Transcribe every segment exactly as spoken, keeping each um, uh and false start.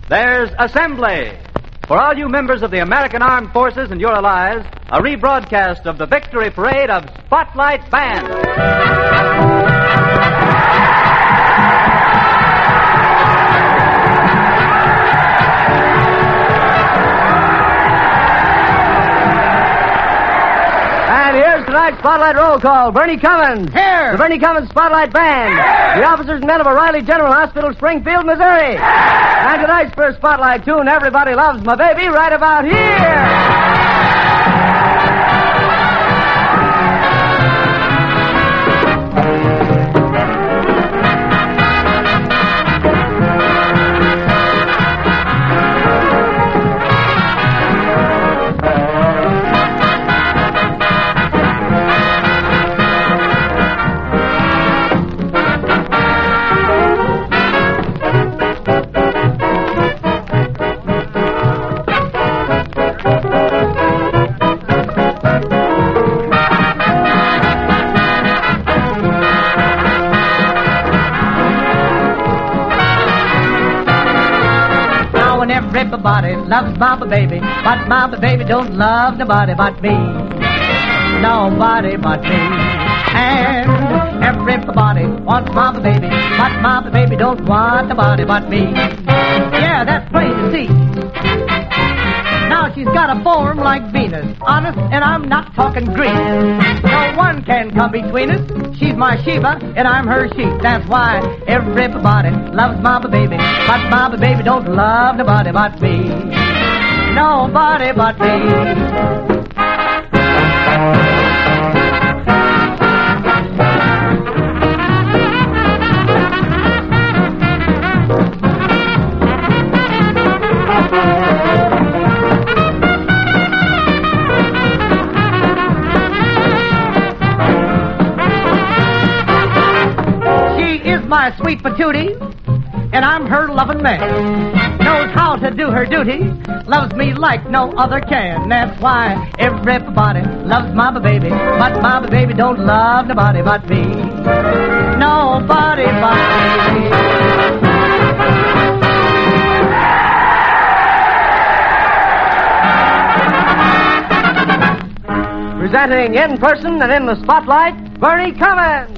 there's Assembly. For all you members of the American Armed Forces and your allies, a rebroadcast of the Victory Parade of Spotlight Band. Tonight's Spotlight Roll Call. Bernie Cummins. Here. The Bernie Cummins Spotlight Band. Here. The officers and men of O'Reilly General Hospital, Springfield, Missouri. Here. And tonight's first Spotlight tune, Everybody Loves My Baby, right about here. Everybody loves Mama Baby, but Mama Baby don't love nobody but me. Nobody but me. And everybody wants Mama Baby, but Mama Baby don't want nobody but me. Yeah, that's plain to see. Now she's got a form like Venus, honest, and I'm not talking Greek. No one can come between us. She's my Sheba, and I'm her sheep. That's why everybody loves Mama Baby, but Mama Baby don't love nobody but me. Nobody but me. My sweet patootie, and I'm her loving man. Knows how to do her duty, loves me like no other can. That's why everybody loves Mama Baby, but Mama Baby don't love nobody but me. Nobody but me. Presenting in person and in the spotlight, Bernie Cummins.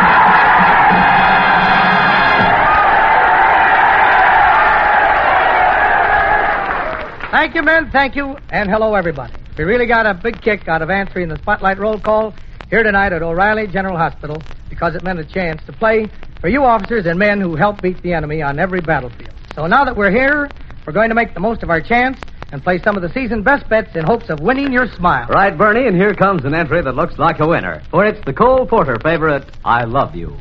Thank you, men. Thank you. And hello, everybody. We really got a big kick out of answering the Spotlight Roll Call here tonight at O'Reilly General Hospital because it meant a chance to play for you officers and men who help beat the enemy on every battlefield. So now that we're here, we're going to make the most of our chance and play some of the season's best bets in hopes of winning your smile. Right, Bernie, and here comes an entry that looks like a winner. For it's the Cole Porter favorite, I Love You.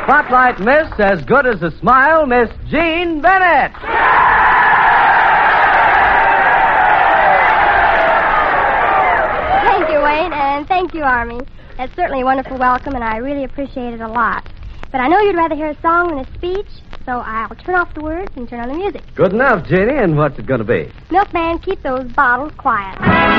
Spotlight Miss, as good as a smile, Miss Jean Bennett. Thank you, Wayne, and thank you, Army. That's certainly a wonderful welcome, and I really appreciate it a lot. But I know you'd rather hear a song than a speech, so I'll turn off the words and turn on the music. Good enough, Jeannie, and what's it going to be? Milkman, keep those bottles quiet.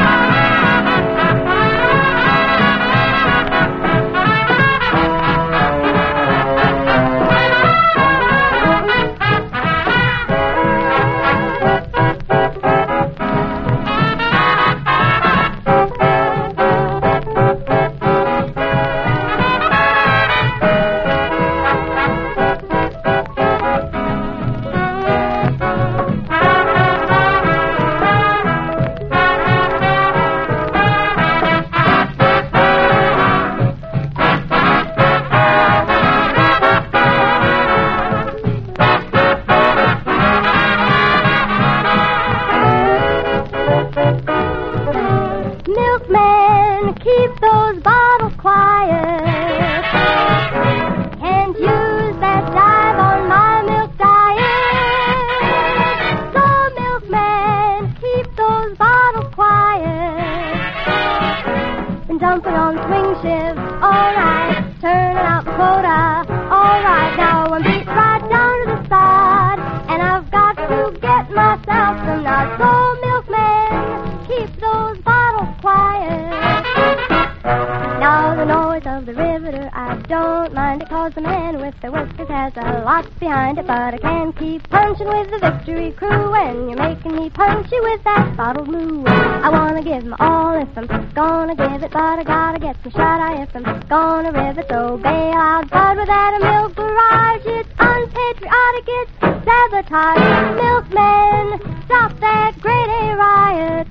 Dumping on swing shifts, all right. Turning out quota, all right. Now I'm beat right down to the side, and I've got to get myself some nuts. So, milkman, keep those bottles quiet. Now the noise of the riveter, I don't mind it, 'cause the man with the whiskers has a lot behind it. But I can't keep punching with the Victory crew, and you're making me punchy with that bottle blue. I wanna give 'em all if I'm gonna give it, but I gotta get some shut-eye if I'm gonna riv it. So bail out, bud, without a milk barrage. It's unpatriotic, it's sabotage. Milkman, stop that grade A riot.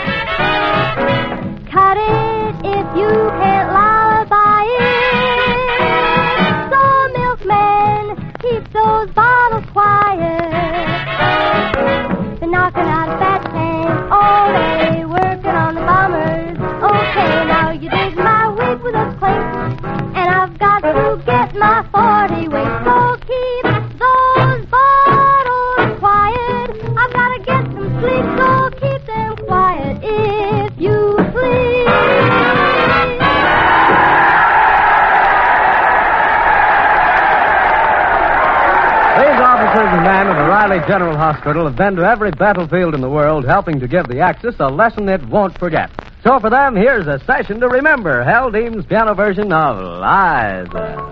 Cut it if you can't lullaby it. So, milkman, keep those bottles quiet. Been knocking out a fat tank all day, working on the bombers. Okay, now you dig my wig with those clinks, and I've got to get my forty weight. So keep those bottles quiet. I've got to get some sleep, so keep them quiet if you please. These officers and men of the Riley General Hospital have been to every battlefield in the world, helping to give the Axis a lesson it won't forget. So for them, here's a session to remember, Hal Deem's piano version of Liza.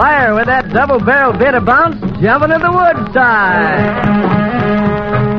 Fire with that double-barrel bit of bounce, jumping in the woods side.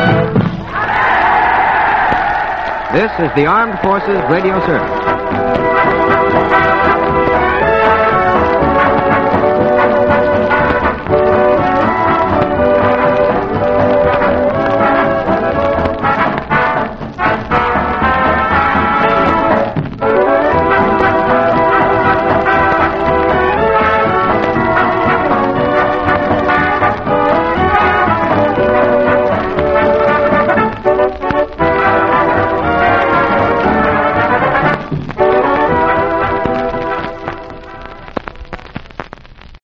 This is the Armed Forces Radio Service.